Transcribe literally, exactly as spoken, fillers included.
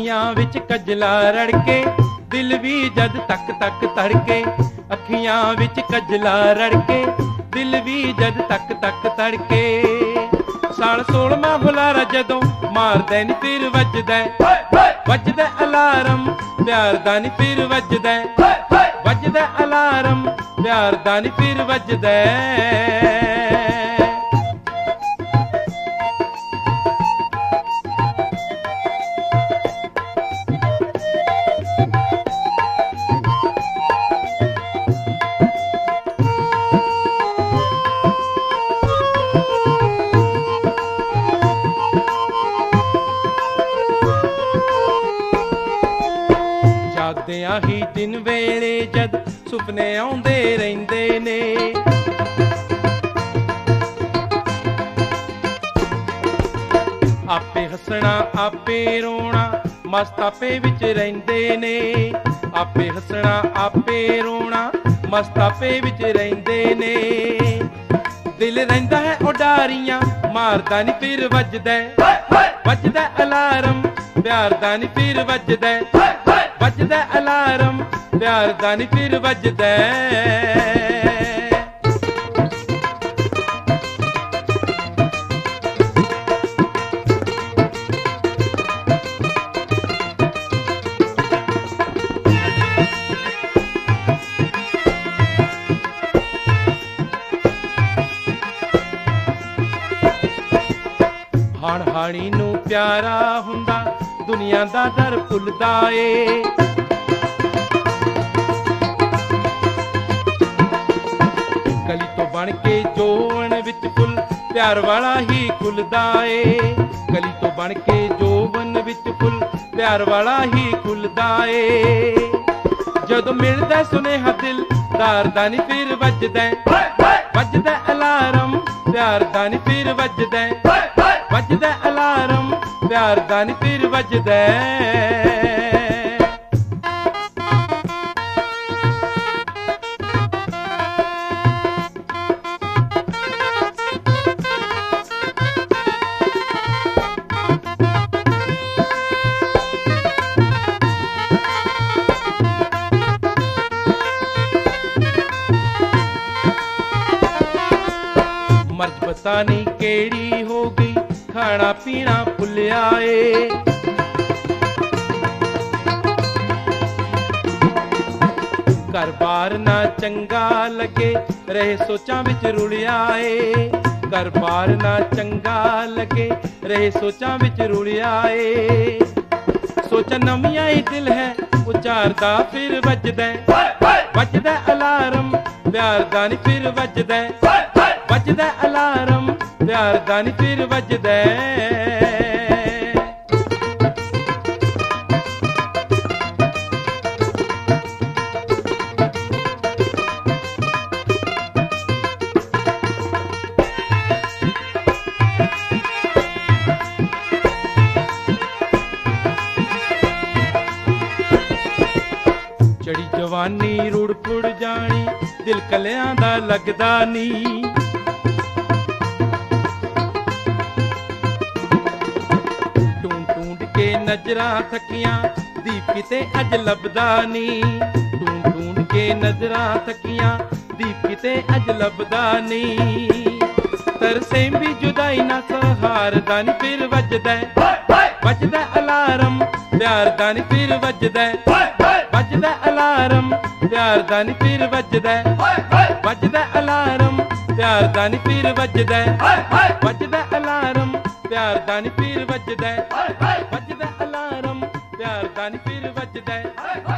अखियां विच कजला रड़के, दिल भी जद तक तक तड़के। अखियां विच कजला रड़के, दिल भी जद तक तक तड़के। साल सोलवा बुलारा जदों मारदे नी फिर वजदा, वजदा अलार्म प्यार दा नी फिर वजदा, वजदा अलार्म प्यार दा नी फिर वजदा। जागदियां ही दिन वेले जद सुपने आउंदे रहिंदे ने, आपे हसना आपे रोना मस्त आपे विच रहिंदे ने। आपे हसना आपे रोना मस्त आपे विच रहिंदे ने। दिल रहिंदा है उडारियां मारदा नी फिर वजदा, वजदा अलार्म प्यार दा नी फिर वजदा, वजदा अलार्म प्यार दा नी फिर वजदा। हाण हाणी नू प्यारा हुंदा दुनिया दा दर भुलदा ए। गली तो बन के जोवन विच फुल प्यार वाला ही खुलदा ए। गली तो बन के जोवन विच फुल प्यार वाला ही खुलदा ए। जदों मिलदा सुनेहा दिल दार दा नी फिर वजदा, वजदा अलार्म प्यार दा नी फिर वजदा, वजदा अलार्म प्यार दा नी फिर वजदा। मर्ज पता नहीं केड़ी हो गई खाना पीना भुलिया ए। घर बार ना चंगा लगे रहे सोचां विच रुलिया ए। घर बार ना चंगा लगे रहे सोचां विच रुलिया ए। सोचा नवियां ही दिल है उचारदा फिर वजदा, वजदा अलार्म प्यार दा नी फिर वजदा, वजदा अलार्म प्यार दा नी फिर वजदा। चढ़ी जवानी रुड़ फुड़ जानी दिल कलियां दा लगदा नी। ढूंढ ढूंढ के नजरां थकियां दीप किते अज लभदा नी। ढूंढ ढूंढ के नजरां थकियां दीप किते अज लभदा नी। तरसे भी जुदाई ना सहारदा नी फिर वजदा, वजदा अलार्म प्यार दा नी फिर वजदा, वजदा अलार्म प्यार दा नी फिर वजदा, वजदा अलार्म प्यार दा नी फिर वजदा, वजदा अलार्म प्यार दा नी फिर वजदा, वजदा अलार्म प्यार दा नी फिर वजदा।